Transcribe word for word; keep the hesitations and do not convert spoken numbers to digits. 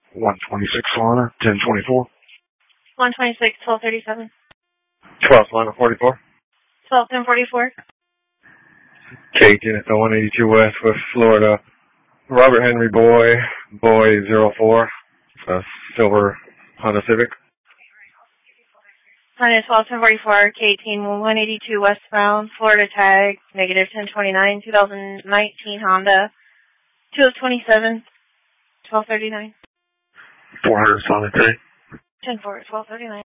one twenty-six Solana, ten twenty-four. one twenty-six, twelve thirty-seven. twelve Solana, forty-four. twelve ten forty-four. K ten at the one eighty-two West, West Florida. Robert Henry Boy, Boy zero four. Uh, silver Honda Civic. Honda twelve ten forty-four, K eighteen, one eighty-two westbound, Florida tag, negative ten twenty-nine, twenty nineteen Honda, two of twenty-seven, twelve thirty-nine. four hundred Solana three. ten four, twelve thirty-nine.